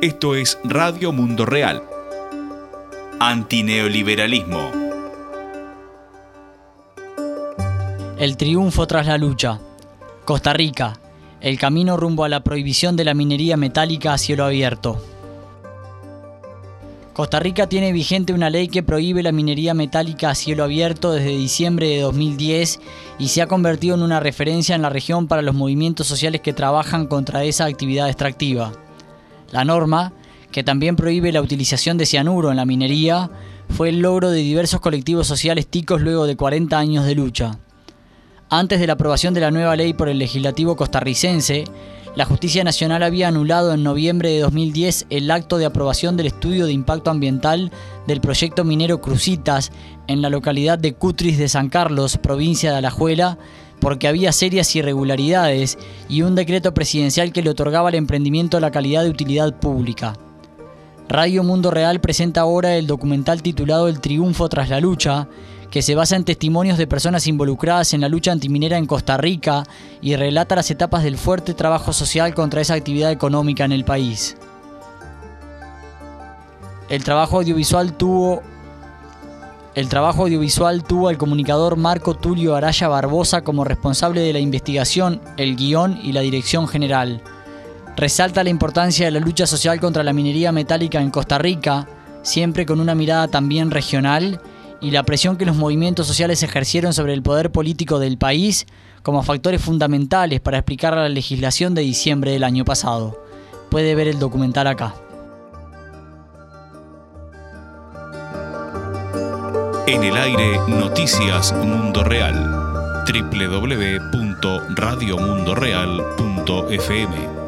Esto es Radio Mundo Real. Antineoliberalismo. El triunfo tras la lucha. Costa Rica. El camino rumbo a la prohibición de la minería metálica a cielo abierto. Costa Rica tiene vigente una ley que prohíbe la minería metálica a cielo abierto desde diciembre de 2010 y se ha convertido en una referencia en la región para los movimientos sociales que trabajan contra esa actividad extractiva. La norma, que también prohíbe la utilización de cianuro en la minería, fue el logro de diversos colectivos sociales ticos luego de 40 años de lucha. Antes de la aprobación de la nueva ley por el legislativo costarricense, la Justicia Nacional había anulado en noviembre de 2010 el acto de aprobación del estudio de impacto ambiental del proyecto minero Cruzitas en la localidad de Cutris de San Carlos, provincia de Alajuela, porque había serias irregularidades y un decreto presidencial que le otorgaba al emprendimiento la calidad de utilidad pública. Radio Mundo Real presenta ahora el documental titulado El triunfo tras la lucha, que se basa en testimonios de personas involucradas en la lucha antiminera en Costa Rica y relata las etapas del fuerte trabajo social contra esa actividad económica en el país. El trabajo audiovisual tuvo al comunicador Marco Tulio Araya Barbosa como responsable de la investigación, el guión y la dirección general. Resalta la importancia de la lucha social contra la minería metálica en Costa Rica, siempre con una mirada también regional, y la presión que los movimientos sociales ejercieron sobre el poder político del país como factores fundamentales para explicar la legislación de diciembre del año pasado. Puede ver el documental acá. En el aire, Noticias Mundo Real. www.radiomundoreal.fm